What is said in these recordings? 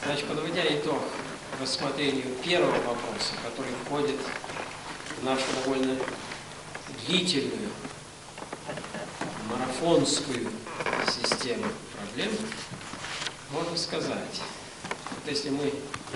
Значит, подводя итог рассмотрению первого вопроса, который входит в нашу довольно длительную, марафонскую систему проблем, можно сказать, вот если мы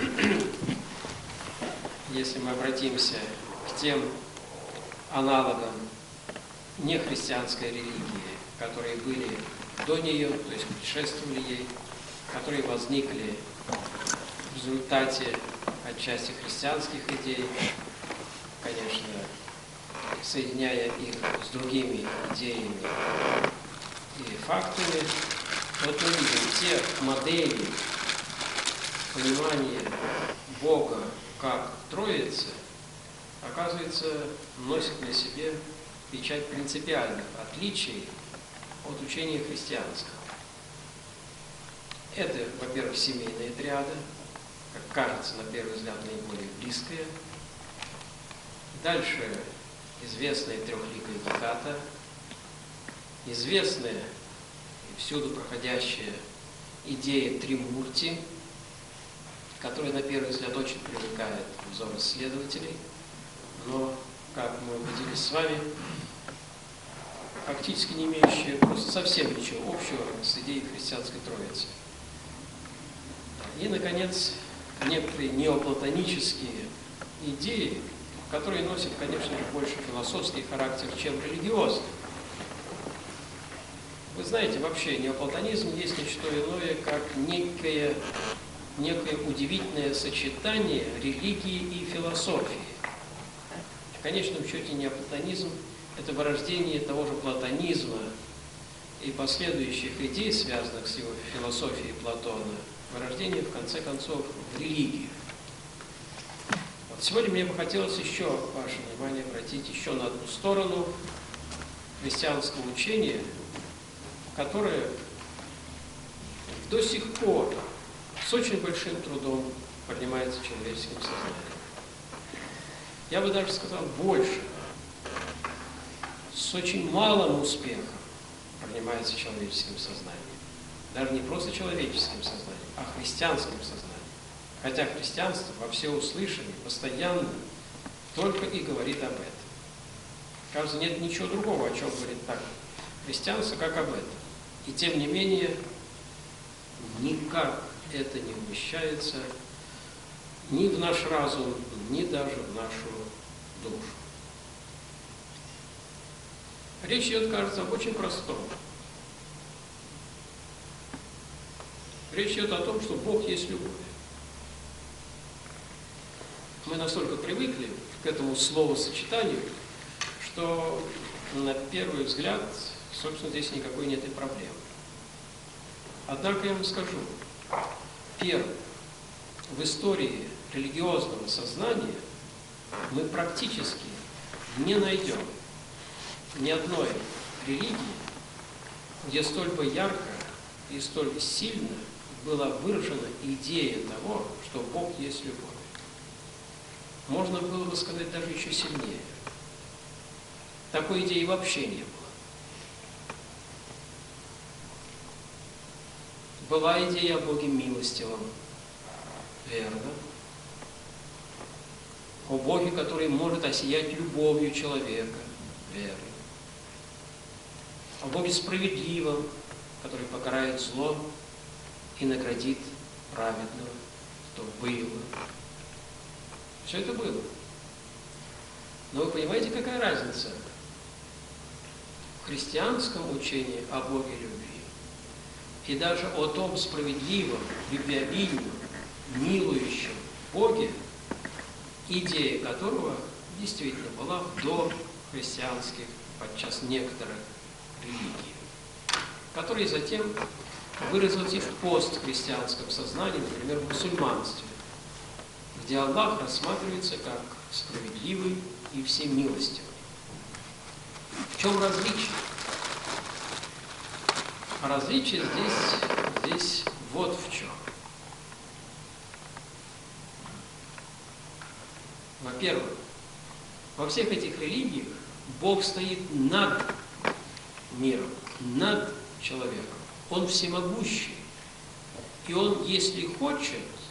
обратимся к тем аналогам нехристианской религии, которые были до нее, то есть предшествовали ей, которые возникли в результате отчасти христианских идей, конечно, соединяя их с другими идеями и фактами, вот мы видим те модели понимания Бога как Троицы, оказывается, носит на себе печать принципиальных отличий от учения христианского. Это, во-первых, семейная триада, как кажется, на первый взгляд, наиболее близкая. Дальше известная трехликая Геката, известная и всюду проходящая идея Тримурти, которая, на первый взгляд, очень привлекает взор исследователей, но, как мы убедились с вами, фактически не имеющая просто совсем ничего общего с идеей христианской Троицы. И, наконец, некоторые неоплатонические идеи, которые носят, конечно же, больше философский характер, чем религиозный. Вы знаете, вообще неоплатонизм есть не что иное, как некое удивительное сочетание религии и философии. В конечном счете неоплатонизм – это вырождение того же платонизма и последующих идей, связанных с его философией Платона, вырождение, в конце концов, в религию. Вот сегодня мне бы хотелось еще ваше внимание обратить еще на одну сторону христианского учения, которое до сих пор с очень большим трудом поднимается человеческим сознанием. Я бы даже сказал больше, с очень малым успехом поднимается человеческим сознанием. Даже не просто человеческим сознанием, а христианским сознанием. Хотя христианство во всеуслышание постоянно только и говорит об этом. Кажется, нет ничего другого, о чем говорит так христианство, как об этом. И тем не менее, никак это не умещается ни в наш разум, ни даже в нашу душу. Речь идет, кажется, об очень простом. Речь идет о том, что Бог есть любовь. Мы настолько привыкли к этому словосочетанию, что на первый взгляд, собственно, здесь никакой нет и проблемы. Однако я вам скажу, первое, в истории религиозного сознания мы практически не найдем ни одной религии, где столь бы ярко и столь сильно была выражена идея того, что Бог есть любовь. Можно было бы сказать даже еще сильнее. Такой идеи вообще не было. Была идея о Боге милостивом, верно. О Боге, который может осиять любовью человека, верно. О Боге справедливом, который покарает зло и наградит праведного, что было. Все это было. Но вы понимаете, какая разница в христианском учении о Боге любви и даже о том справедливом, любвеобильном, милующем Боге, идея которого действительно была в дохристианских, подчас некоторых религий, которые затем выразились и в постхристианском сознании, например, в мусульманстве, где Аллах рассматривается как справедливый и всемилостивый. В чем различие? А различие здесь вот в чем. Во-первых, во всех этих религиях Бог стоит над миром, над человеком. Он всемогущий. И он, если хочет,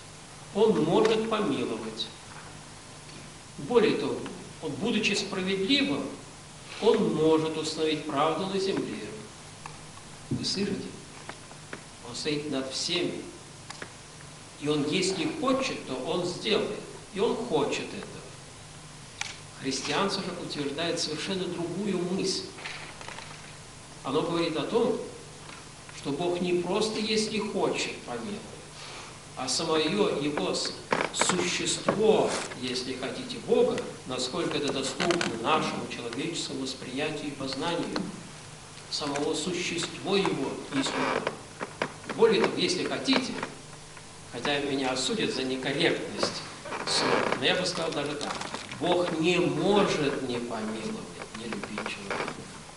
Он может помиловать. Более того, он, будучи справедливым, он может установить правду на земле. Вы слышите? Он стоит над всеми. И он, если хочет, то он сделает. И он хочет этого. Христианство же утверждает совершенно другую мысль. Оно говорит о том, что Бог не просто, если хочет, помилует, а самое его существо, если хотите, Бога, насколько это доступно нашему человеческому восприятию и познанию, самого существа его есть любовь. Более того, если хотите, хотя меня осудят за некорректность слова, но я бы сказал даже так: Бог не может не помиловать, не любить человека.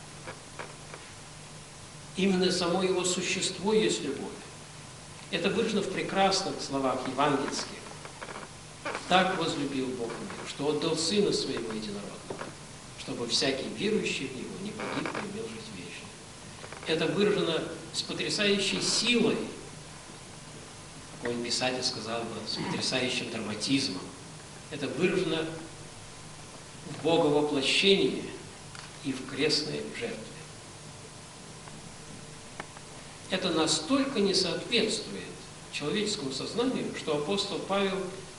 Именно само его существо есть любовь. Это выражено в прекрасных словах евангельских. Так возлюбил Бог мир, что отдал Сына Своего Единородного, чтобы всякий верующий в Него не погиб, но имел жизнь вечную. Это выражено с потрясающей силой, какой писатель сказал бы, с потрясающим драматизмом. Это выражено в Боговоплощении и в крестной жертве. Это настолько не соответствует человеческому сознанию, что апостол Павел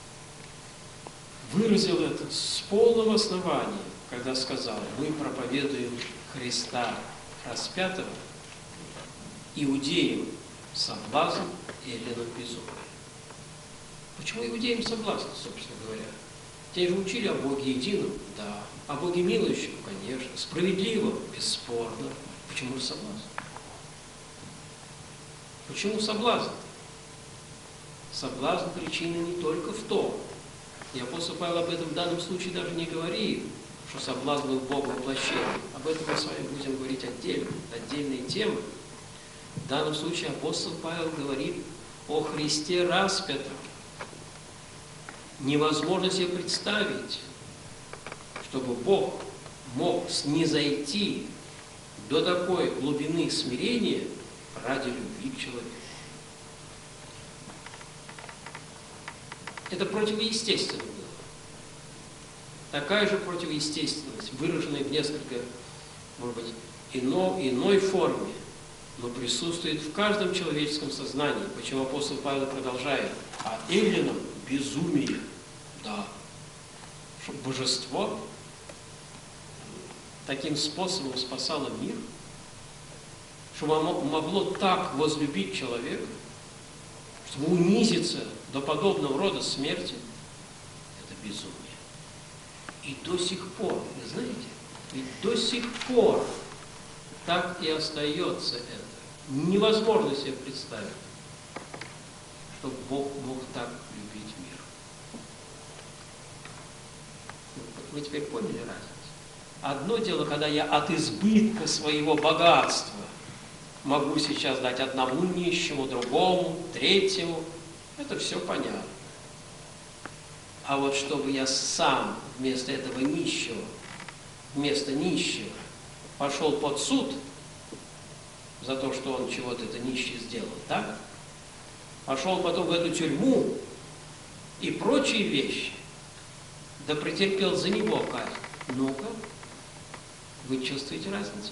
выразил это с полным основанием, когда сказал: мы проповедуем Христа распятого, иудеям соблазн, эллинам безумие. Почему иудеям соблазн, собственно говоря? Те же учили о Боге едином, да. О Боге милующем, конечно. Справедливом, бесспорно. Почему же соблазн? Почему соблазн? Соблазн причина не только в том, и апостол Павел об этом в данном случае даже не говорит, что соблазн был Бога воплощения. Об этом мы с вами будем говорить отдельно, отдельные темы. В данном случае апостол Павел говорит о Христе распятом. Невозможно себе представить, чтобы Бог мог снизойти до такой глубины смирения ради любви к человеку. Это противоестественно было. Такая же противоестественность, выраженная в несколько, может быть, иной форме, но присутствует в каждом человеческом сознании. Почему апостол Павел продолжает: а эллинам безумие. Да. Чтобы божество таким способом спасало мир, чтобы оно могло так возлюбить человека, чтобы унизиться до подобного рода смерти, это безумие. И до сих пор, вы знаете, ведь до сих пор так и остается это. Невозможно себе представить, что Бог мог так любить мир. Вы теперь поняли разницу? Одно дело, когда я от избытка своего богатства могу сейчас дать одному нищему, другому, третьему. Это все понятно. А вот чтобы я сам вместо этого нищего, пошел под суд за то, что он чего-то это нищий сделал, так? Пошел потом в эту тюрьму и прочие вещи, да претерпел за него казнь. Ну-ка, вы чувствуете разницу?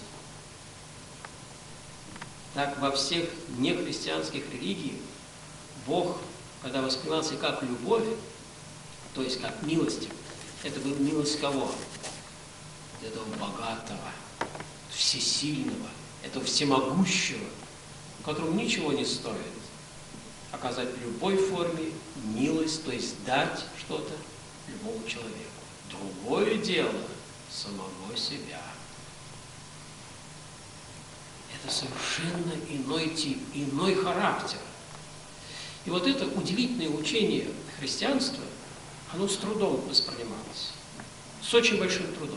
Так во всех нехристианских религиях Бог, когда воспринимался как любовь, то есть как милость, это была милость кого? Этого богатого, всесильного, этого всемогущего, которому ничего не стоит оказать в любой форме милость, то есть дать что-то любому человеку. Другое дело самого себя. Это совершенно иной тип, иной характер. И вот это удивительное учение христианства, оно с трудом воспринималось. С очень большим трудом.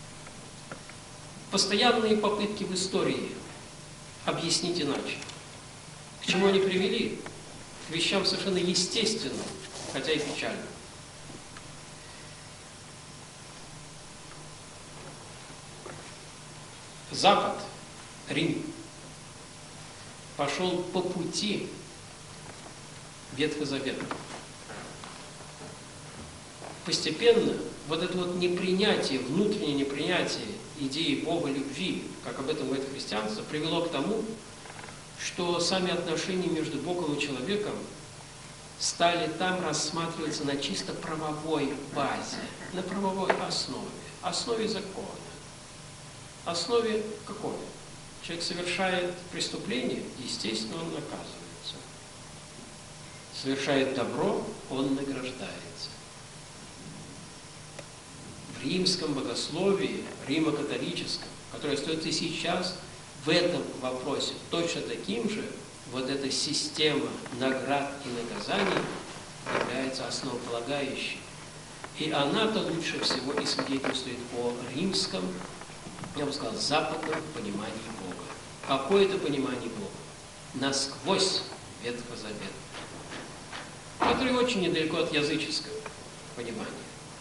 Постоянные попытки в истории объяснить иначе. К чему они привели? К вещам совершенно естественным, хотя и печальным. Запад, Рим, пошел по пути Ветхозаветного. постепенно вот это вот непринятие, внутреннее непринятие идеи Бога любви, как об этом говорит христианство, привело к тому, что сами отношения между Богом и человеком стали там рассматриваться на чисто правовой базе, на правовой основе закона. Основе какой? Человек совершает преступление, естественно, он наказывается. Совершает добро, он награждается. В римском богословии, римо-католическом, которое остается и сейчас, в этом вопросе точно таким же, вот эта система наград и наказаний является основополагающей. И она-то лучше всего и свидетельствует о римском, я бы сказал, западном понимании Бога. Какое это понимание Бога? Насквозь ветхозаветное, которое очень недалеко от языческого понимания.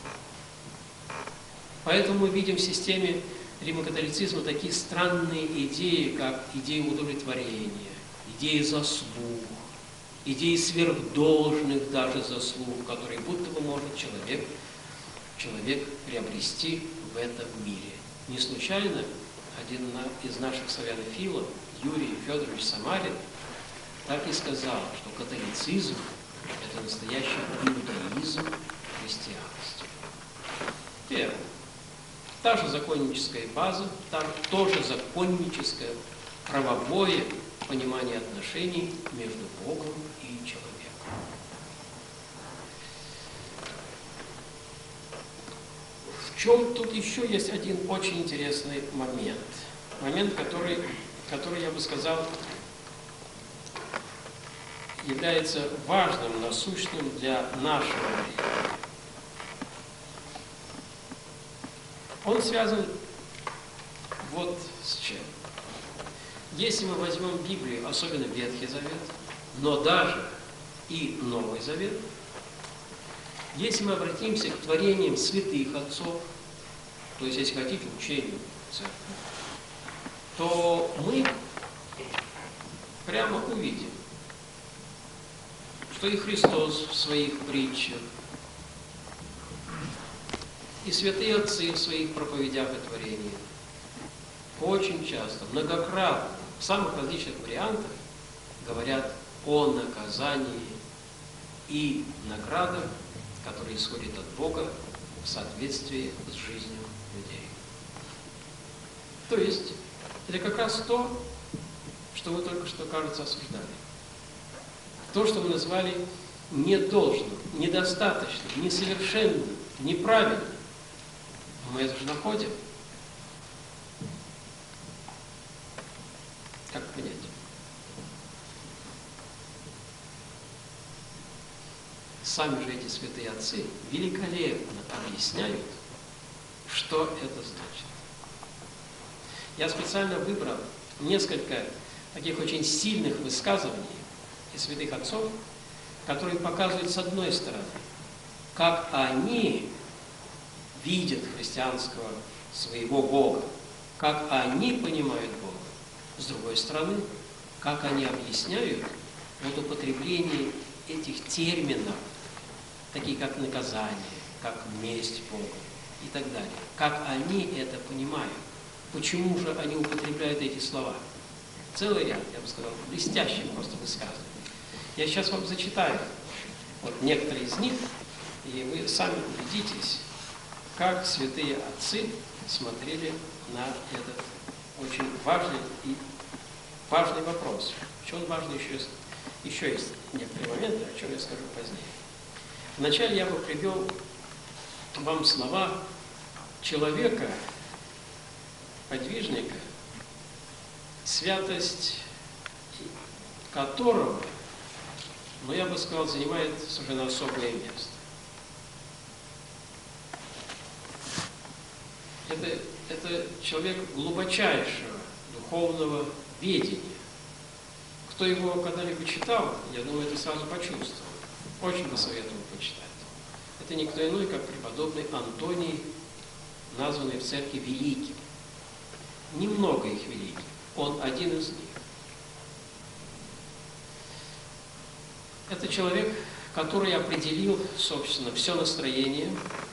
Поэтому мы видим в системе римокатолицизма такие странные идеи, как идея удовлетворения, идеи заслуг, идеи сверхдолжных даже заслуг, которые будто бы может человек приобрести в этом мире. Не случайно один из наших славянофилов, Юрий Федорович Самарин, так и сказал, что католицизм – это настоящий иудаизм христианства. Первое. Та же законническая база, там тоже законническое правовое понимание отношений между Богом и человеком. В чем тут еще есть один очень интересный момент. Момент, который, я бы сказал, является важным, насущным для нашего времени. Он связан вот с чем. Если мы возьмем Библию, особенно Ветхий Завет, но даже и Новый Завет, если мы обратимся к творениям святых отцов, то есть, если хотите, учению церкви, то мы прямо увидим, что и Христос в своих притчах, и святые отцы в своих проповедях и творениях очень часто, многократно, в самых различных вариантах говорят о наказании и наградах, которые исходят от Бога в соответствии с жизнью людей. То есть, это как раз то, что мы только что, кажется, осуждали. То, что мы назвали недолжным, недостаточным, несовершенным, неправильным. Мы это же находим. Как понять? Сами же эти святые отцы великолепно объясняют, что это значит. Я специально выбрал несколько таких очень сильных высказываний из святых отцов, которые показывают с одной стороны, как они видят христианского своего Бога, как они понимают Бога. С другой стороны, как они объясняют вот употребление этих терминов, такие как наказание, как месть Бога и так далее. Как они это понимают. Почему же они употребляют эти слова? Целый ряд, я бы сказал, блестящих просто высказываний. Я сейчас вам зачитаю вот некоторые из них, и вы сами убедитесь, как святые отцы смотрели на этот очень важный вопрос. Почему он важный, еще есть некоторые моменты, о чем я скажу позднее. Вначале я бы привел вам слова человека, подвижника, святость которого, я бы сказал, занимает совершенно особое место. Это человек глубочайшего духовного ведения. Кто его когда-либо читал, я думаю, это сразу почувствовал. Очень бы советую почитать. Это никто иной, как преподобный Антоний, названный в церкви великим. Немного их великих. Он один из них. Это человек, который определил, собственно, все настроение,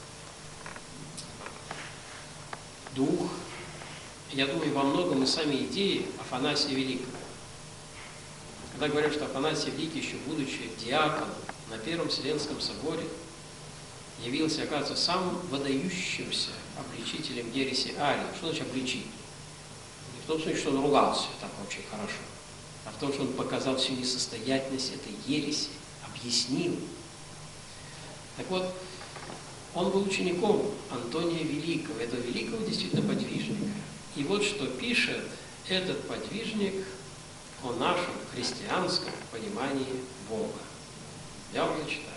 дух, я думаю, во многом и сами идеи Афанасия Великого. Когда говорят, что Афанасий Великий, еще будучи диаконом на Первом Вселенском соборе, явился, оказывается, самым выдающимся обличителем ереси Ария. Что значит обличить? Не в том смысле, что он ругался так очень хорошо, а в том, что он показал всю несостоятельность этой ереси, объяснил. Так вот, он был учеником Антония Великого, этого великого действительно подвижника. И вот что пишет этот подвижник о нашем христианском понимании Бога. Я вам читаю.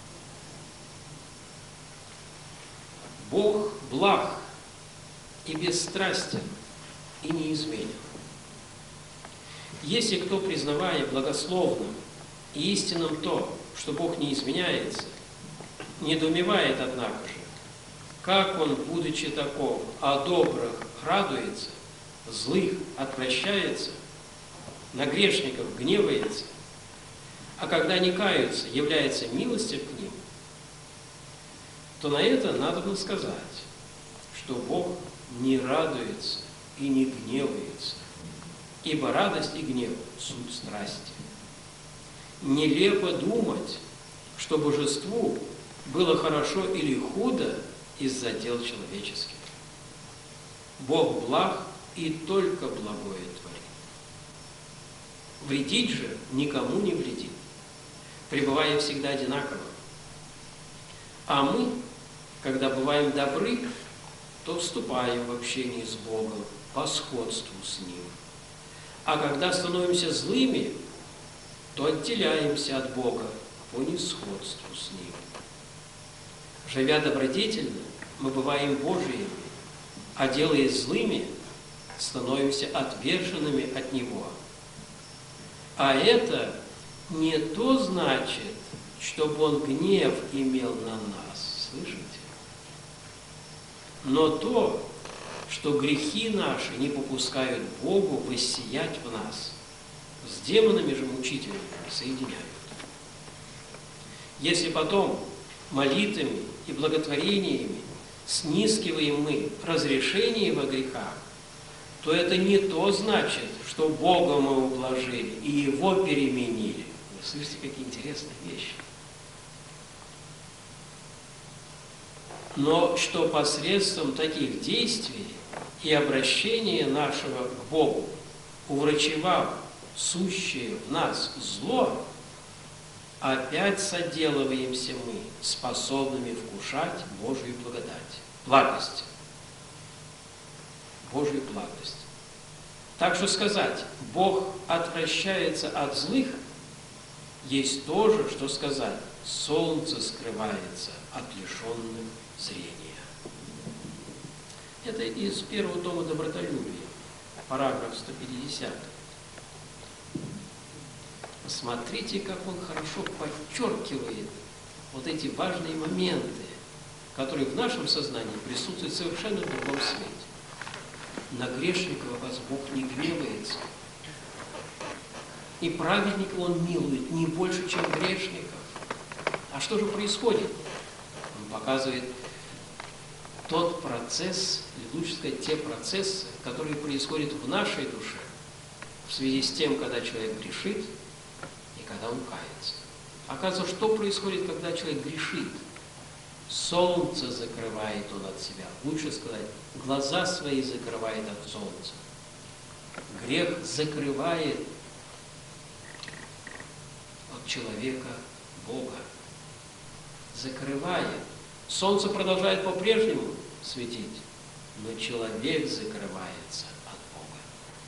Бог благ и бесстрастен, и неизменен. Если кто, признавая благословным и истинным то, что Бог не изменяется, недоумевает, однако же, как Он, будучи таков, о добрых радуется, злых отвращается, на грешников гневается, а когда не каются, является милостив к ним, то на это надо сказать, что Бог не радуется и не гневается, ибо радость и гнев – суть страсти. Нелепо думать, что божеству было хорошо или худо из-за дел человеческих. Бог благ и только благое творит. Вредить же никому не вредит, пребывая всегда одинаково. А мы, когда бываем добры, то вступаем в общение с Богом по сходству с Ним. А когда становимся злыми, то отделяемся от Бога по несходству с Ним. Живя добродетельно, мы бываем Божиими, а делаясь злыми, становимся отверженными от Него. А это не то значит, чтобы Он гнев имел на нас, слышите? Но то, что грехи наши не попускают Богу воссиять в нас, с демонами же мучителями соединяют. Если потом молитвами и благотворениями снискиваем мы разрешение во грехах, то это не то значит, что Бога мы ублажили и Его переменили. Вы слышите, какие интересные вещи. Но что посредством таких действий и обращения нашего к Богу, уврачевав сущее в нас зло, опять соделываемся мы способными вкушать Божию благодать, благость. Божью благость. Так что сказать, Бог отвращается от злых, есть то же, что сказать, солнце скрывается от лишенных зрения. Это из первого тома «Добротолюбия», параграф 150. Посмотрите, как он хорошо подчеркивает вот эти важные моменты, которые в нашем сознании присутствуют совершенно в другом свете. На грешников вас Бог не гневается. И праведников Он милует не больше, чем грешников. А что же происходит? Он показывает тот процесс, или лучше сказать, те процессы, которые происходят в нашей душе в связи с тем, когда человек грешит и когда он кается. Оказывается, что происходит, когда человек грешит? Солнце закрывает он от себя. Лучше сказать, глаза свои закрывает от солнца. Грех закрывает от человека Бога. Закрывает. Солнце продолжает по-прежнему светить, но человек закрывается от Бога.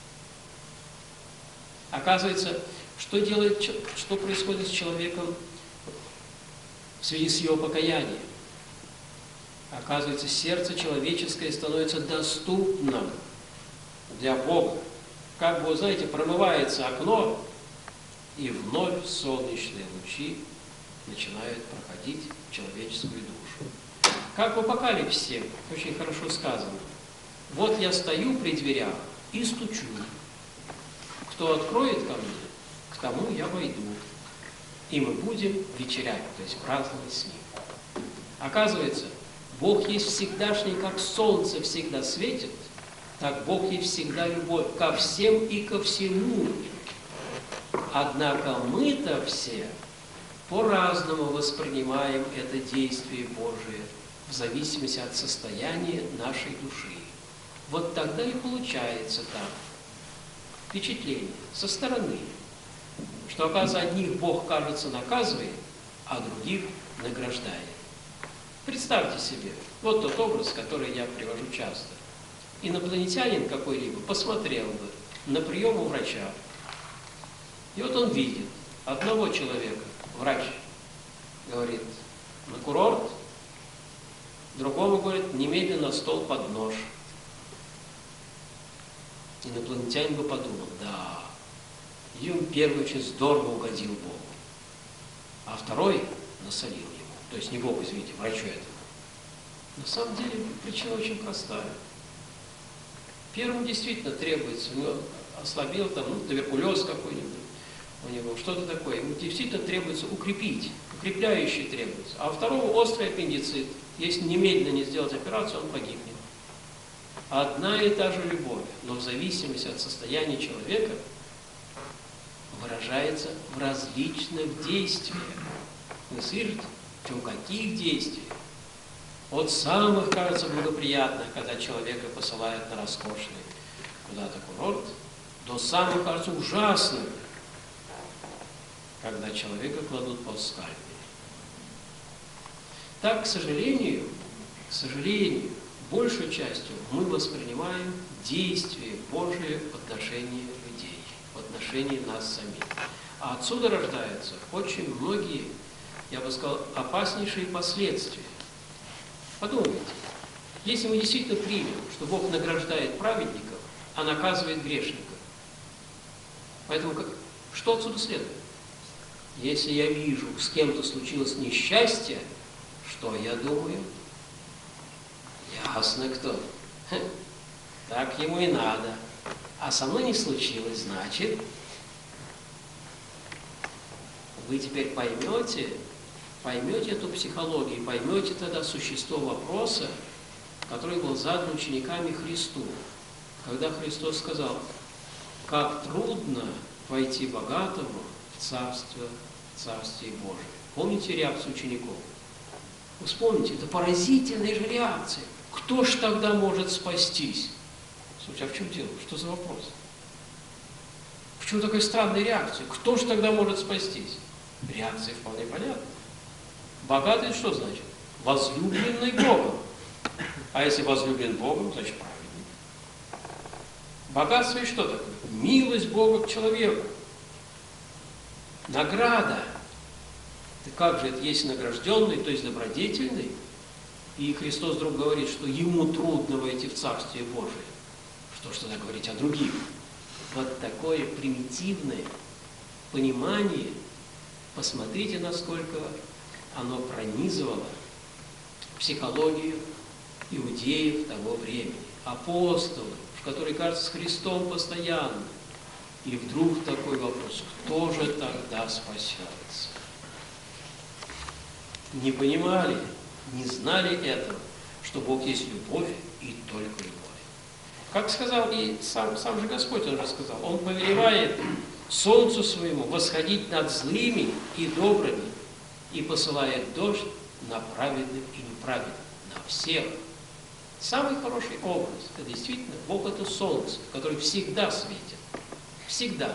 Оказывается, что происходит с человеком в связи с его покаянием? Оказывается, сердце человеческое становится доступным для Бога. Как бы, знаете, промывается окно, и вновь солнечные лучи начинают проходить в человеческую душу. Как в Апокалипсисе очень хорошо сказано. Вот я стою при дверях и стучу. Кто откроет ко мне, к тому я войду. и мы будем вечерять, то есть праздновать с Ним. Оказывается, Бог есть всегдашний, как солнце всегда светит, так Бог есть всегда любовь ко всем и ко всему. Однако мы-то все по-разному воспринимаем это действие Божие в зависимости от состояния нашей души. Вот тогда и получается там впечатление со стороны, что, оказывается, одних Бог, кажется, наказывает, а других награждает. Представьте себе, вот тот образ, который я привожу часто. Инопланетянин какой-либо посмотрел бы на прием у врача, и вот он видит одного человека, врач говорит, на курорт, другому говорит, немедленно на стол под нож. Инопланетянин бы подумал, да, им первый очень здорово угодил Богу, а второй насолил ему. То есть не Богу, извините, врачу этому. На самом деле причина очень простая. Первому действительно требуется, у него ослабел там, туберкулез какой-нибудь у него, что-то такое. Ему действительно требуется укрепить, укрепляющие требуется. А у второго острый аппендицит. Если немедленно не сделать операцию, он погибнет. Одна и та же любовь, но в зависимости от состояния человека выражается в различных действиях. Вы слышите, в каких действиях? От самых, кажется, благоприятных, когда человека посылают на роскошный куда-то курорт, до самых, кажется, ужасных, когда человека кладут под скальпель. Так, к сожалению, большей частью мы воспринимаем действия Божие в отношении людей, в отношении нас самих. А отсюда рождаются очень многие, я бы сказал, опаснейшие последствия. Подумайте, если мы действительно примем, что Бог награждает праведников, а наказывает грешников, поэтому что отсюда следует? Если я вижу, с кем-то случилось несчастье, что я думаю? Ясно кто. Так ему и надо. А со мной не случилось, значит, вы теперь поймете эту психологию, поймете тогда существо вопроса, который был задан учениками Христу. Когда Христос сказал, как трудно войти богатому в Царствие Божие. Помните реакцию учеников? Вы вспомните, это поразительная же реакция. Кто ж тогда может спастись? Слушайте, а в чем дело? Что за вопрос? Почему такая странная реакция? Кто ж тогда может спастись? Реакция вполне понятна. Богатый что значит? Возлюбленный Богом. А если возлюблен Богом, значит праведный. Богатство и что такое? Милость Бога к человеку. Награда. Да как же это, есть награжденный, то есть добродетельный? И Христос вдруг говорит, что ему трудно войти в Царствие Божие. Что ж тогда говорить о других? Вот такое примитивное понимание, посмотрите, насколько оно пронизывало психологию иудеев того времени. Апостолы, которые, кажется, с Христом постоянно. И вдруг такой вопрос, кто же тогда спасется? Не понимали, не знали этого, что Бог есть любовь и только любовь. Как сказал и сам же Господь, Он же сказал, Он повелевает солнцу своему восходить над злыми и добрыми и посылает дождь на праведных и неправедных, на всех. Самый хороший образ, это действительно Бог — это солнце, которое всегда светит. Всегда.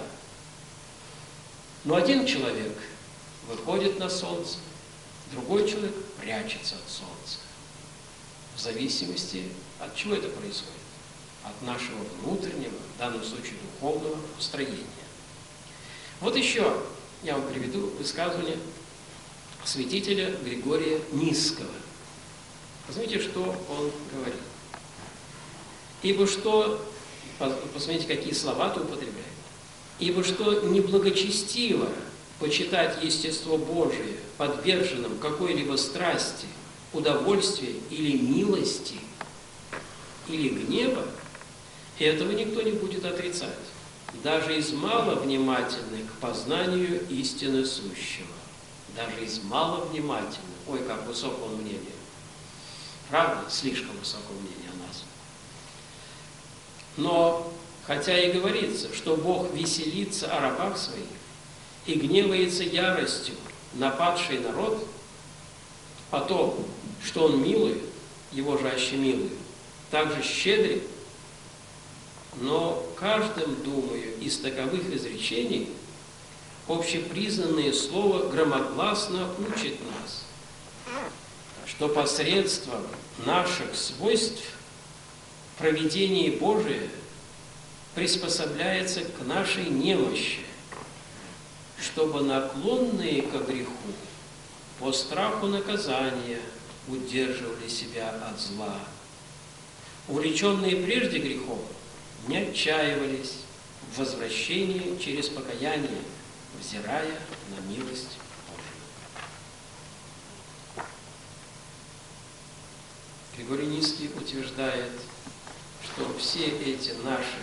Но один человек выходит на солнце, другой человек прячется от солнца. В зависимости от чего это происходит? От нашего внутреннего, в данном случае духовного устроения. Вот еще я вам приведу высказывание святителя Григория Нисского. Посмотрите, что он говорит. Ибо что, посмотрите, какие слова-то употребляет. Ибо что неблагочестиво почитать естество Божие подверженным какой-либо страсти, удовольствия или милости, или гнева, этого никто не будет отрицать, даже из маловнимательных к познанию истины сущего. даже из маловнимательных. Ой, как высокого мнения. Правда? Слишком высокого мнения о нас. Но, хотя и говорится, что Бог веселится о рабах своих и гневается яростью на падший народ, о том, что Он милует, Его же аще милует, также щедрит, но каждым, думаю, из таковых изречений общепризнанное слово громогласно учит нас, что посредством наших свойств провидение Божие приспособляется к нашей немощи, чтобы наклонные ко греху по страху наказания удерживали себя от зла. Увлеченные прежде грехом не отчаивались в возвращении через покаяние, взирая на милость Божию. Григорий Низкий утверждает, что все эти наши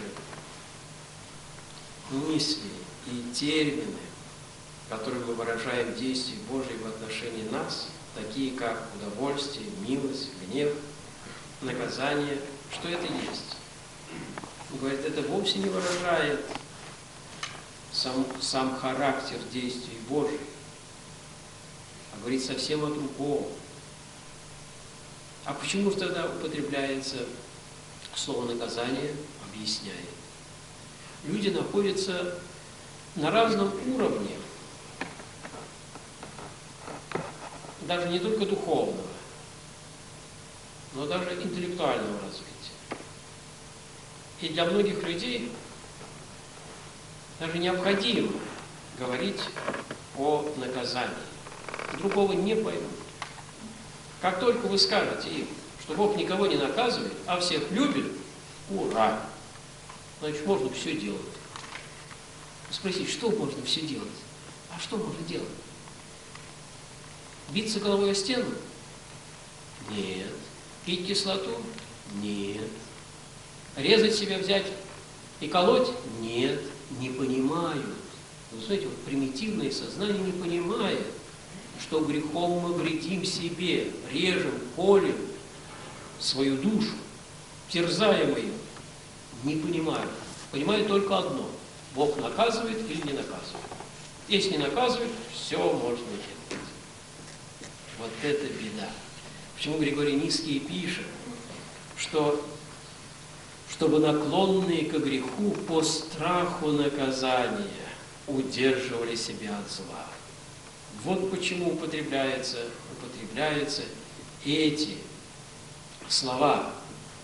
мысли и термины, которые мы выражаем в действии Божьей в отношении нас, такие как удовольствие, милость, гнев, наказание, что это есть. Он говорит, это вовсе не выражает сам характер действий Божьих, а говорит совсем о другом. А почему же тогда употребляется слово «наказание»? Объясняет. Люди находятся на разном уровне, даже не только духовного, но даже интеллектуального развития. И для многих людей даже необходимо говорить о наказании. Другого не поймут. Как только вы скажете им, что Бог никого не наказывает, а всех любит, ура! Значит, можно все делать. Спросить, что можно все делать? А что можно делать? Биться головой о стену? Нет. Пить кислоту? Нет. Резать себя взять и колоть? Нет. Не понимают. Вы знаете, вот примитивное сознание не понимает, что грехом мы вредим себе, режем, колем свою душу, терзаем ее. Не понимают. Понимают только одно. Бог наказывает или не наказывает. Если не наказывает, все можно делать. Вот это беда. Почему Григорий Низкий пишет, что чтобы наклонные ко греху по страху наказания удерживали себя от зла. Вот почему употребляются эти слова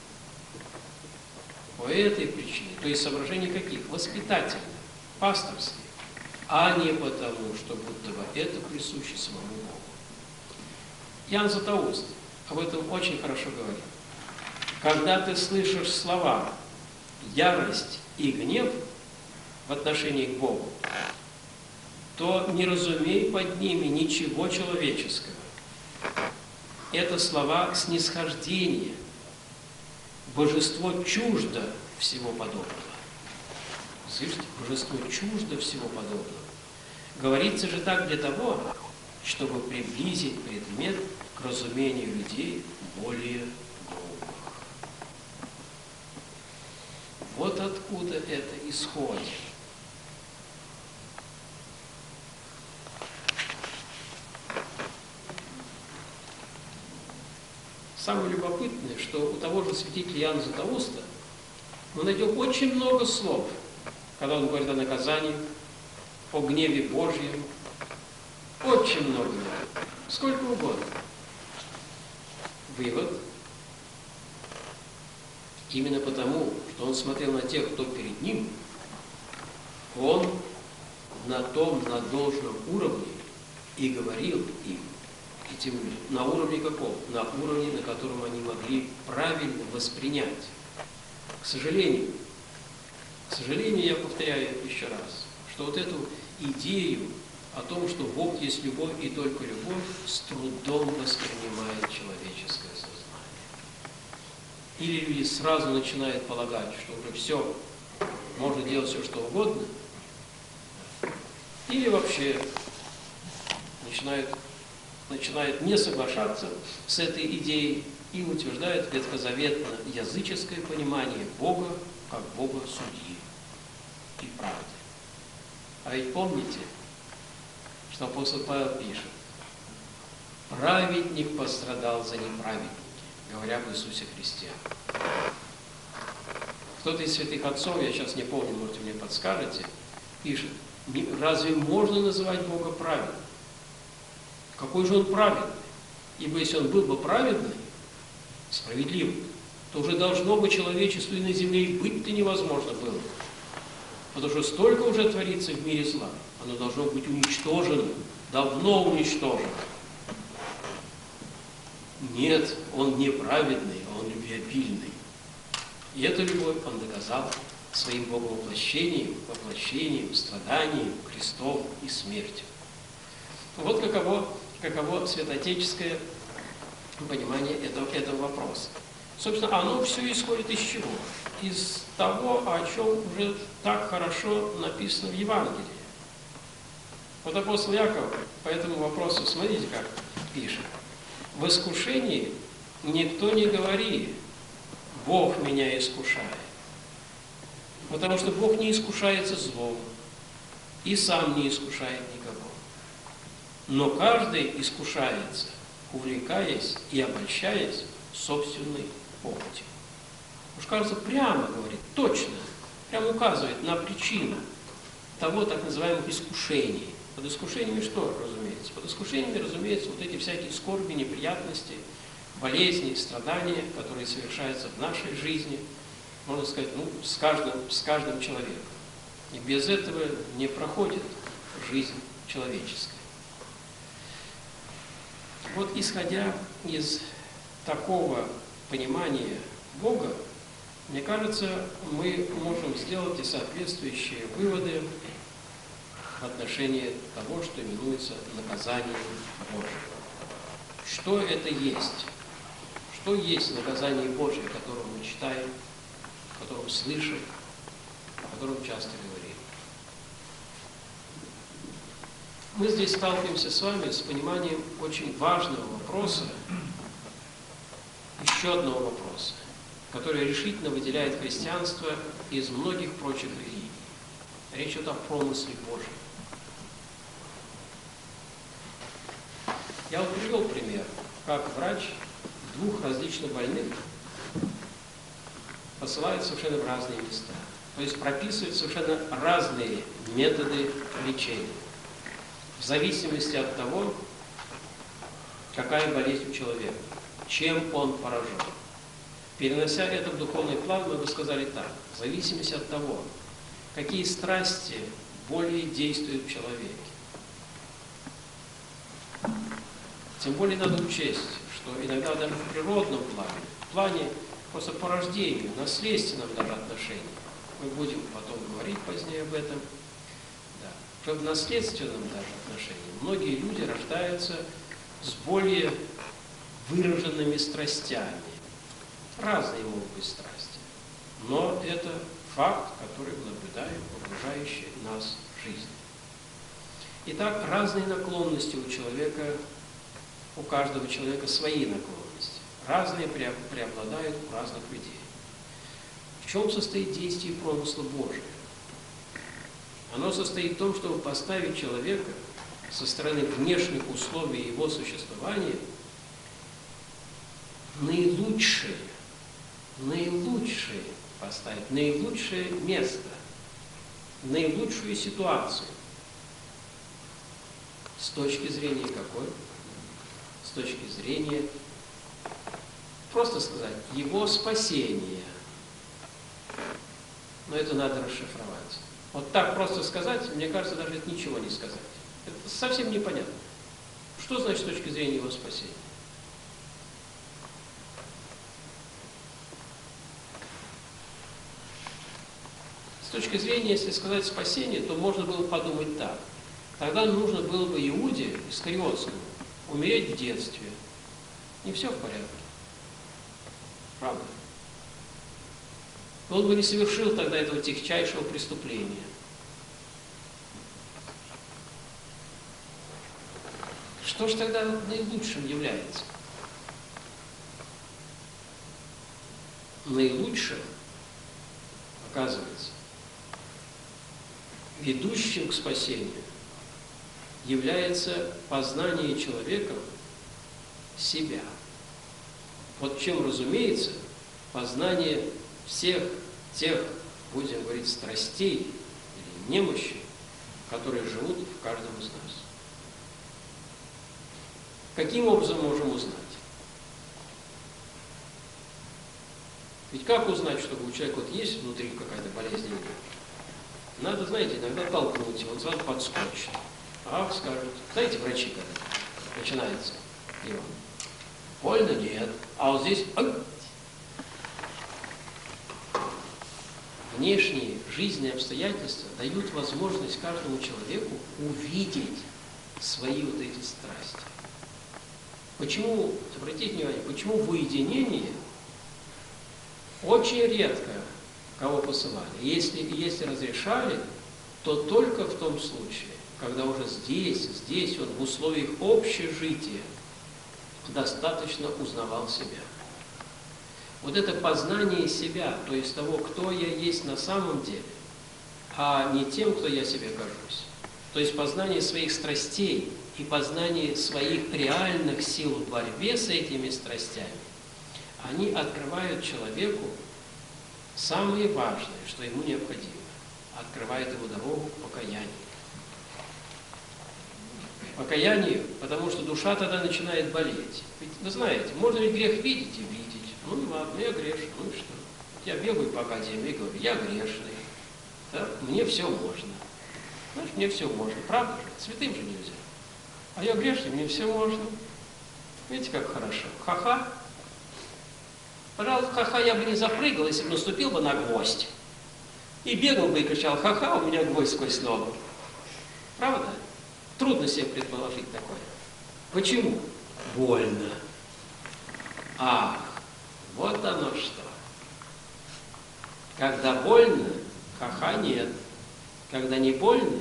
по этой причине, то есть соображения каких? Воспитательных, пасторских, а не потому, что будто бы это присуще самому Богу. Иоанн Златоуст об этом очень хорошо говорит. Когда ты слышишь слова ярость и гнев в отношении к Богу, то не разумей под ними ничего человеческого. Это слова снисхождения. Божество чуждо всего подобного. Слышите? Божество чуждо всего подобного. Говорится же так для того, чтобы приблизить предмет к разумению людей более глубоких. Вот откуда это исходит. Самое любопытное, что у того же святителя Иоанна Златоуста мы найдем очень много слов, когда он говорит о наказании, о гневе Божьем. Очень много. Сколько угодно. Вывод. Именно потому, что он смотрел на тех, кто перед ним, он на должном уровне и говорил им. И тем на уровне каком? На уровне, на котором они могли правильно воспринять. К сожалению, я повторяю еще раз, что вот эту идею о том, что Бог есть любовь и только любовь, с трудом воспринимает человеческое сознание. Или люди сразу начинают полагать, что уже все, можно делать все, что угодно, или вообще начинают не соглашаться с этой идеей и утверждают ветхозаветно-языческое понимание Бога как Бога судьи и правды. А ведь помните, что апостол Павел пишет: «Праведник пострадал за неправедники», говоря об Иисусе Христе. Кто-то из святых отцов, я сейчас не помню, может, вы мне подскажете, пишет: разве можно называть Бога праведным? Какой же Он праведный? Ибо если Он был бы праведный, справедливый, то уже должно бы человечеству и на земле и быть-то невозможно было. Потому что столько уже творится в мире зла, оно должно быть уничтожено, давно уничтожено. Нет, Он не праведный, Он любвеобильный. И эту любовь Он доказал своим боговоплощением, воплощением, страданием, крестом и смертью. Вот каково святоотеческое понимание этого вопроса. Собственно, оно все исходит из чего? Из того, о чем уже так хорошо написано в Евангелии. Вот апостол Яков по этому вопросу, смотрите, как пишет: «В искушении никто не говори: Бог меня искушает». Потому что Бог не искушается злом и сам не искушает никого. Но каждый искушается, увлекаясь и обольщаясь собственной похотью. Уж кажется, прямо говорит, точно, прямо указывает на причину того так называемых искушений. Под искушениями что, разумеется? Под искушениями, разумеется, вот эти всякие скорби, неприятности, болезни, страдания, которые совершаются в нашей жизни, можно сказать, с каждым человеком. И без этого не проходит жизнь человеческая. Вот исходя из такого понимания Бога, мне кажется, мы можем сделать и соответствующие выводы в отношении того, что именуется наказанием Божьим. Что это есть? Что есть наказание Божье, о котором мы читаем, о котором слышим, о котором часто говорим? Мы здесь сталкиваемся с вами с пониманием очень важного вопроса, еще одного вопроса, который решительно выделяет христианство из многих прочих религий. Речь идет о промысле Божьем. Я вот привел пример, как врач двух различных больных посылает совершенно в разные места. То есть прописывает совершенно разные методы лечения. В зависимости от того, какая болезнь у человека, чем он поражен. Перенося это в духовный план, мы бы сказали так: в зависимости от того, какие страсти более действуют в человеке. Тем более надо учесть, что иногда даже в природном плане, в плане просто по рождению, наследственном даже отношении, мы будем потом говорить позднее об этом, да, что в наследственном даже отношении многие люди рождаются с более выраженными страстями. Разные могут быть страсти, но это факт, который мы наблюдаем в окружающей нас жизни. Итак, разные наклонности у человека, у каждого человека свои наклонности. Разные преобладают у разных людей. В чем состоит действие промысла Божия? Оно состоит в том, чтобы поставить человека со стороны внешних условий его существования наилучшее поставить, наилучшее место, наилучшую ситуацию. С точки зрения какой? С точки зрения, просто сказать, его спасения. Но это надо расшифровать. Вот так просто сказать, мне кажется, даже это ничего не сказать. Это совсем непонятно. Что значит с точки зрения его спасения? С точки зрения, если сказать спасение, то можно было подумать так. Тогда нужно было бы Иуде Искариотскому умереть в детстве. И все в порядке. Правда? Он бы не совершил тогда этого тягчайшего преступления. что же тогда наилучшим является? Наилучшим, оказывается, ведущим к спасению является познание человеком себя. Вот чем разумеется познание всех тех, будем говорить, страстей или немощей, которые живут в каждом из нас. Каким образом можем узнать? Ведь как узнать, чтобы у человека вот есть внутри какая-то болезнь или нет? Надо, знаете, иногда толкнуть его, он сразу подскочит. А скажут, знаете, врачи, когда начинается его, больно нет, а вот здесь... Внешние жизненные обстоятельства дают возможность каждому человеку увидеть свои вот эти страсти. Почему, обратите внимание, почему в уединении очень редко кого посылали? Если разрешали, то только в том случае, когда уже здесь он в условиях общежития достаточно узнавал себя. Вот это познание себя, то есть того, кто я есть на самом деле, а не тем, кто я себе кажусь. То есть познание своих страстей и познание своих реальных сил в борьбе с этими страстями, они открывают человеку самое важное, что ему необходимо. Открывает ему дорогу к покаянию. Покаянию, потому что душа тогда начинает болеть. Ведь вы знаете, можно ли грех видеть и видеть? Ну ладно, я грешный, ну и что? Я бегаю по академии и говорю, я грешный, да? Мне все можно. Знаешь, мне все можно, правда же? Святым же нельзя. А я грешный, мне все можно. Видите, как хорошо. Ха-ха. Пожалуйста, ха-ха, я бы не запрыгал, если бы наступил бы на гвоздь. И бегал бы и кричал, ха-ха, у меня гвоздь сквозь ногу. Правда? Трудно себе предположить такое. Почему? Больно. Ах, вот оно что. Когда больно, ха-ха нет. Когда не больно,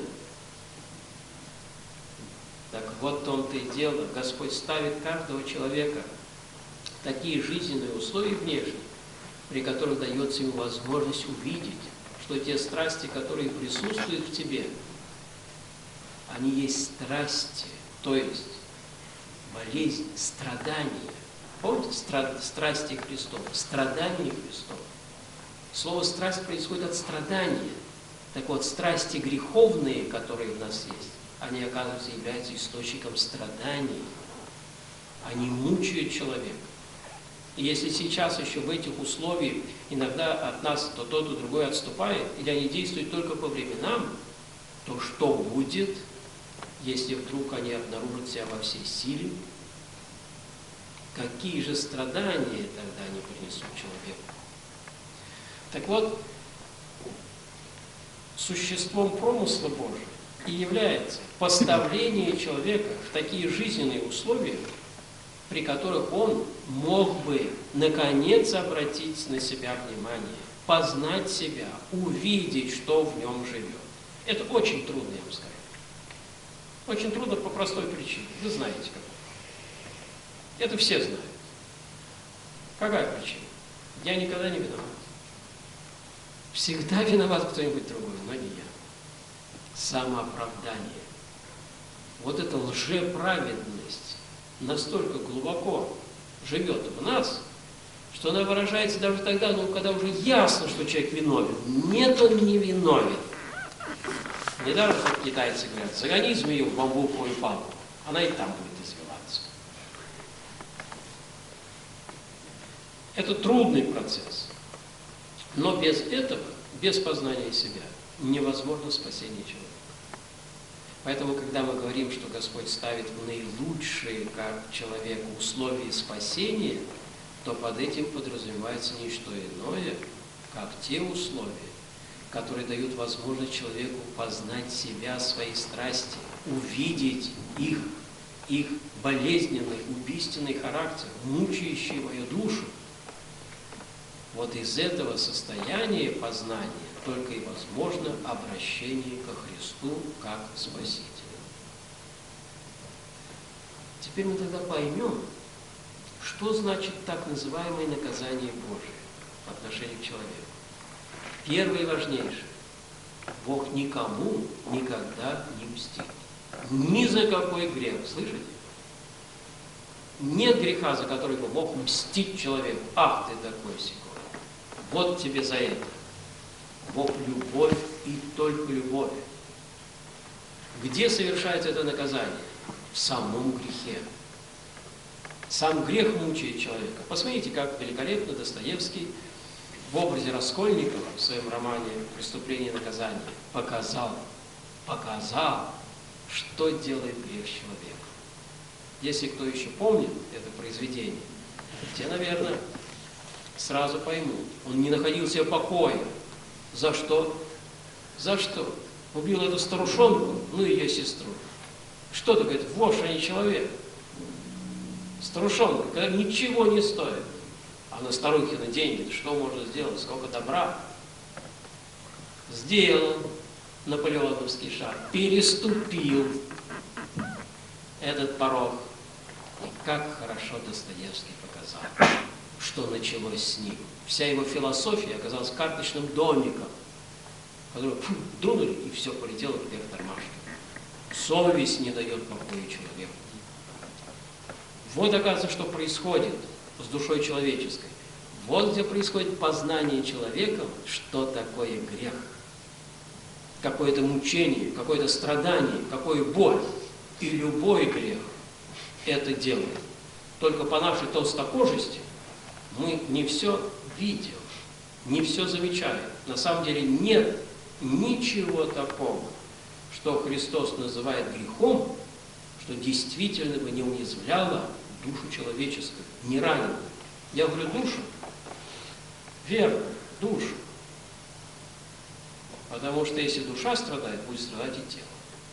так вот в том-то и дело. Господь ставит каждого человека в такие жизненные условия внешние, при которых дается ему возможность увидеть, что те страсти, которые присутствуют в тебе, они есть страсти, то есть болезнь, страдания. Помните страсти Христова? Страдания Христова. Слово «страсть» происходит от страдания. Так вот, страсти греховные, которые в нас есть, они, оказывается, являются источником страданий. Они мучают человека. И если сейчас еще в этих условиях иногда от нас то тот, то другой отступает, или они действуют только по временам, то что будет, если вдруг они обнаружат себя во всей силе? Какие же страдания тогда они принесут человеку? Так вот, существом промысла Божия и является поставление человека в такие жизненные условия, при которых он мог бы наконец обратить на себя внимание, познать себя, увидеть, что в нем живет. Это очень трудно, я вам скажу. Очень трудно по простой причине. Вы знаете как. Это все знают. Какая причина? Я никогда не виноват. Всегда виноват кто-нибудь другой, но не я. Самооправдание. Вот эта лжеправедность настолько глубоко живет в нас, что она выражается даже тогда, когда уже ясно, что человек виновен. Нет, он не виновен. Недаром, как китайцы говорят, загони змею в бамбуковую палку, она и там будет извиваться. Это трудный процесс. Но без этого, без познания себя, невозможно спасение человека. Поэтому, когда мы говорим, что Господь ставит в наилучшие как человеку условия спасения, то под этим подразумевается не что иное, как те условия, которые дают возможность человеку познать себя, свои страсти, увидеть их болезненный, убийственный характер, мучающий мою душу. Вот из этого состояния познания только и возможно обращение ко Христу как Спасителю. теперь мы тогда поймем, что значит так называемое наказание Божие по отношению к человеку. Первое и важнейшее. Бог никому никогда не мстит. Ни за какой грех. Слышите? Нет греха, за который бы Бог мстить человеку. Ах, ты такой сякой. Вот тебе за это. Бог любовь и только любовь. Где совершается это наказание? В самом грехе. Сам грех мучает человека. Посмотрите, как великолепно Достоевский в образе Раскольникова в своем романе «Преступление и наказание» показал, что делает грех с человеком. Если кто еще помнит это произведение, те, наверное, сразу поймут. Он не находил себе покоя. За что? За что? Убил эту старушонку, ну и ее сестру. Что ты, говорит, вошь, а не человек. Старушонка, которая ничего не стоит. А на старухины деньги что можно сделать? Сколько добра? Сделал наполеоновский шаг. Переступил этот порог. И как хорошо Достоевский показал, что началось с ним. Вся его философия оказалась карточным домиком, который дунули, и все полетело вверх тормашками. Совесть не дает покоя человеку. Вот, оказывается, что происходит с душой человеческой. Вот где происходит познание человеком, что такое грех. Какое-то мучение, какое-то страдание, какое боль. И любой грех это делает. Только по нашей толстокожести мы не все видим, не все замечаем. На самом деле нет ничего такого, что Христос называет грехом, что действительно бы не уязвляло душу человеческую, не ранило. Я говорю душу, верно, душу. Потому что если душа страдает, будет страдать и тело.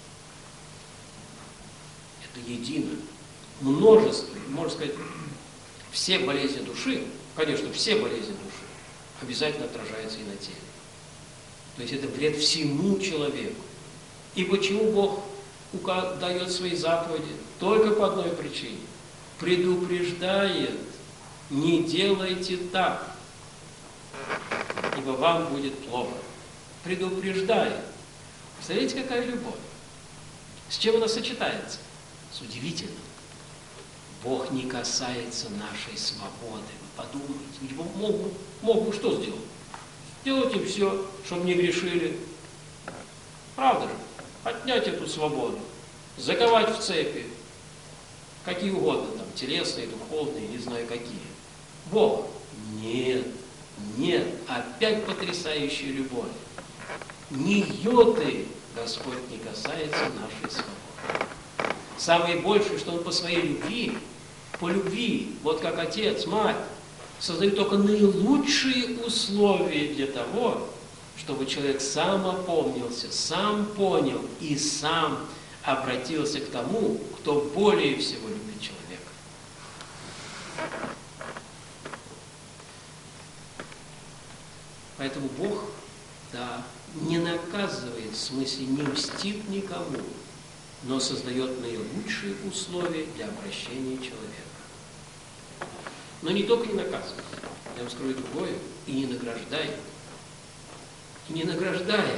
Это едино. Множество, можно сказать, все болезни души, конечно, все болезни души обязательно отражаются и на теле. То есть это вред всему человеку. И почему Бог дает свои заповеди? Только по одной причине. Предупреждает, не делайте так, ибо вам будет плохо. Предупреждает. Представляете, какая любовь? С чем она сочетается? С удивительным. Бог не касается нашей свободы. Вы подумайте, мог бы что сделать? Делайте все, чтобы не грешили. Правда же? Отнять эту свободу, заковать в цепи, какие угодно, там, телесные, духовные, не знаю какие. Бог? Нет, нет, опять потрясающая любовь. Ни йоты Господь не касается нашей свободы. Самое большее, что Он по своей любви, по любви, вот как отец, мать, создают только наилучшие условия для того, чтобы человек сам опомнился, сам понял и сам обратился к тому, кто более всего любит человека. Поэтому Бог, да, не наказывает, в смысле не мстит никому, но создает наилучшие условия для обращения человека. Но не только не наказывает, я вам скажу другое, и не награждает. И не награждает.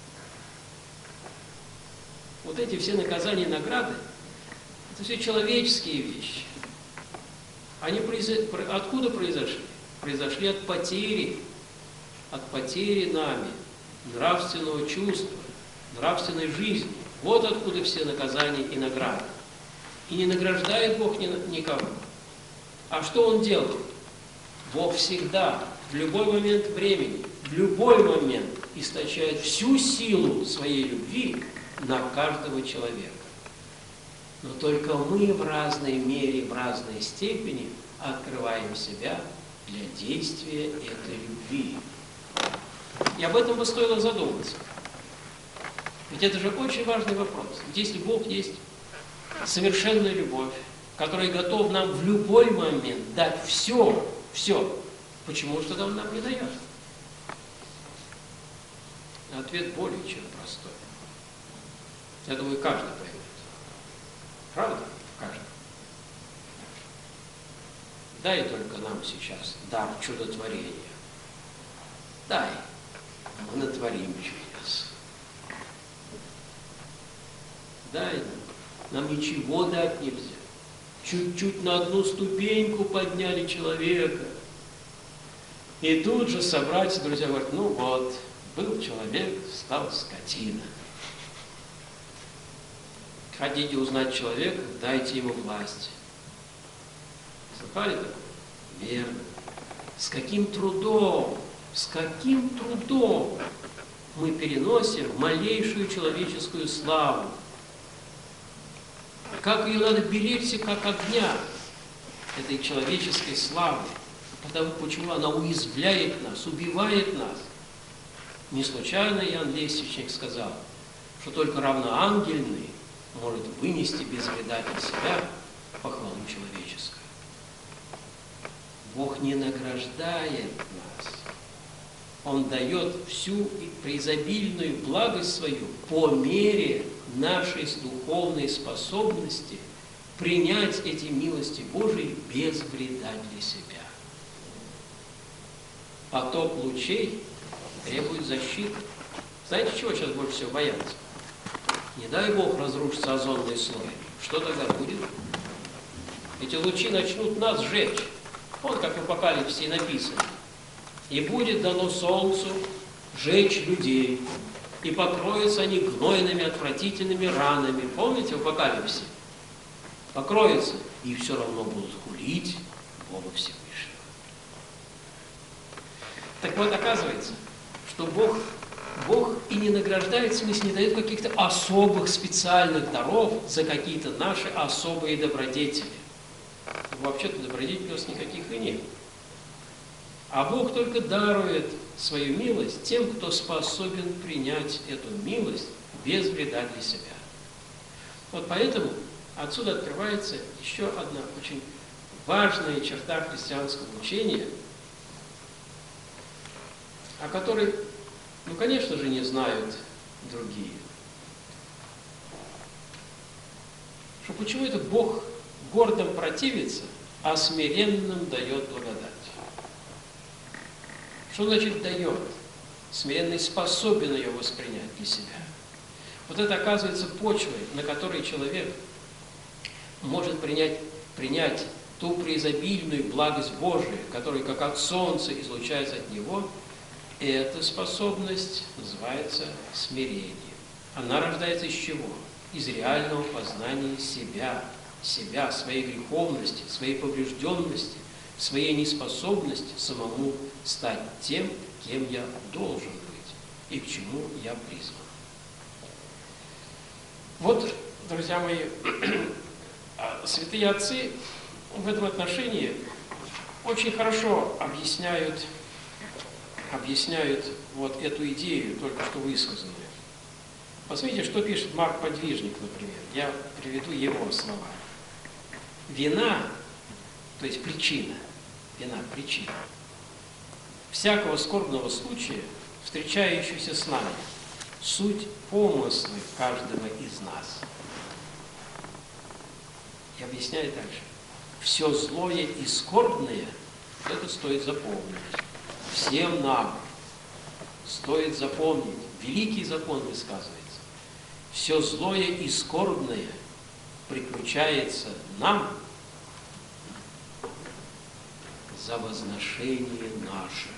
Вот эти все наказания и награды, это все человеческие вещи. Они откуда произошли? Произошли от потери нами нравственного чувства, нравственной жизни. Вот откуда все наказания и награды. И не награждает Бог никого. А что Он делает? Бог всегда, в любой момент времени, в любой момент источает всю силу своей любви на каждого человека. Но только мы в разной мере, в разной степени открываем себя для действия этой любви. И об этом бы стоило задуматься. Ведь это же очень важный вопрос. Ведь если Бог есть совершенная любовь, который готов нам в любой момент дать все, почему же тогда Он нам не дает? Ответ более чем простой. Я думаю, каждый поймет. Правда? Каждый. дай только нам сейчас дар чудотворения. Дай, мы натворим чудес. Дай нам ничего дать нельзя. Чуть-чуть на одну ступеньку подняли человека. И тут же собратья, друзья, говорят, ну вот, был человек, стал скотина. Хотите узнать человека, дайте ему власть. Слыхали такое? Верно. С каким трудом мы переносим малейшую человеческую славу. Как ее надо беречься, как огня, этой человеческой славы. Потому почему она уязвляет нас, убивает нас. Не случайно Иоанн Лествичник сказал, что только равноангельный может вынести без вреда для себя похвалу человеческую. Бог не награждает нас. Он дает всю преизобильную благость свою по мере нашей духовной способности принять эти милости Божии без вреда для себя. Поток лучей требует защиты. Знаете, чего сейчас больше всего боятся? Не дай Бог разрушится озонный слой. Что тогда будет? Эти лучи начнут нас сжечь. Вот как в Апокалипсисе написано. И будет дано солнцу жечь людей, и покроются они гнойными, отвратительными ранами. Помните в Апокалипсисе? Покроются, и все равно будут хулить Бога Всевышнего. Так вот, оказывается, что Бог и не награждает, в смысле, не дает каких-то особых специальных даров за какие-то наши особые добродетели. Вообще-то добродетелей у нас никаких и нет. А Бог только дарует свою милость тем, кто способен принять эту милость без вреда для себя. Вот поэтому отсюда открывается еще одна очень важная черта христианского учения, о которой, ну, конечно же, не знают другие. Что почему это Бог гордым противится, а смиренным дает благодать? Что значит дает? Смиренный способен ее воспринять для себя. Вот это оказывается почвой, на которой человек может принять ту преизобильную благость Божию, которая как от солнца излучается от него. И эта способность называется смирением. Она рождается из чего? Из реального познания себя, своей греховности, своей поврежденности, своей неспособности самому стать тем, кем я должен быть и к чему я призван. Вот, друзья мои, святые отцы в этом отношении очень хорошо объясняют вот эту идею, только что высказанную. Посмотрите, что пишет Марк Подвижник, например. Я приведу его слова. Вина, то есть причина, всякого скорбного случая, встречающегося с нами, суть помыслы каждого из нас. И объясняю дальше. Все злое и скорбное, это стоит запомнить. Всем нам стоит запомнить. Великий закон высказывается. Все злое и скорбное приключается нам за возношение наше.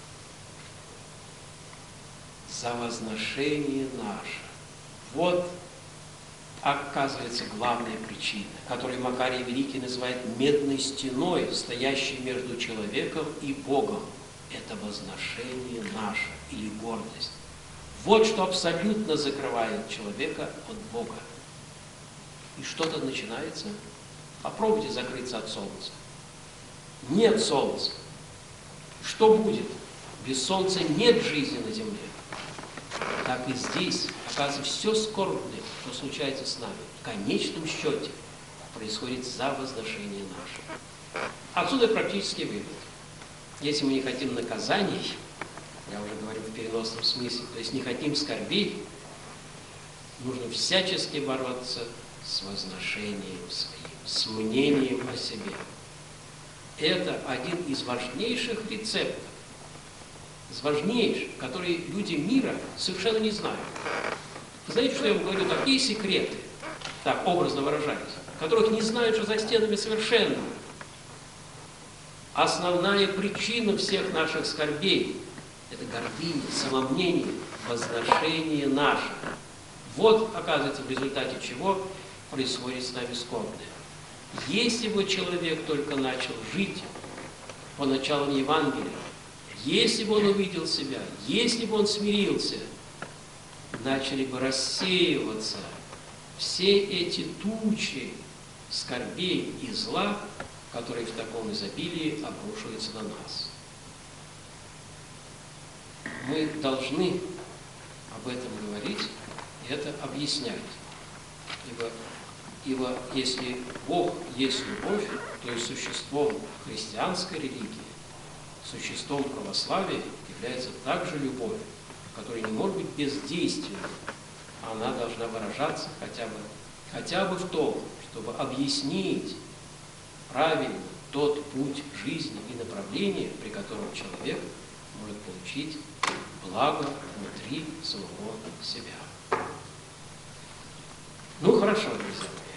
За возношение наше. Вот, оказывается, главная причина, которую Макарий Великий называет медной стеной, стоящей между человеком и Богом. Это возношение наше или гордость. Вот что абсолютно закрывает человека от Бога. И что-то начинается. Попробуйте закрыться от солнца. Нет солнца. Что будет? Без солнца нет жизни на земле. Так и здесь, оказывается, все скорбное, что случается с нами, в конечном счете происходит за возношение наше. Отсюда практический вывод. Если мы не хотим наказаний, я уже говорю в переносном смысле, то есть не хотим скорбей, нужно всячески бороться с возношением своим, с мнением о себе. это один из важнейших рецептов, которые люди мира совершенно не знают. Вы знаете, что я вам говорю? Такие секреты, так образно выражаясь, которых не знают же за стенами совершенно. Основная причина всех наших скорбей – это гордыня, самомнение, возношение наше. Вот, оказывается, в результате чего происходит с нами скорбное. Если бы человек только начал жить по началам Евангелия, если бы он увидел себя, если бы он смирился, начали бы рассеиваться все эти тучи скорбей и зла, которые в таком изобилии обрушиваются на нас. Мы должны об этом говорить и это объяснять. Ибо если Бог есть любовь, то и существом христианской религии, существом православия является также любовь, которая не может быть бездейственной. Она должна выражаться хотя бы в том, чтобы объяснить правильно тот путь жизни и направления, при котором человек может получить благо внутри самого себя. Ну, хорошо, друзья.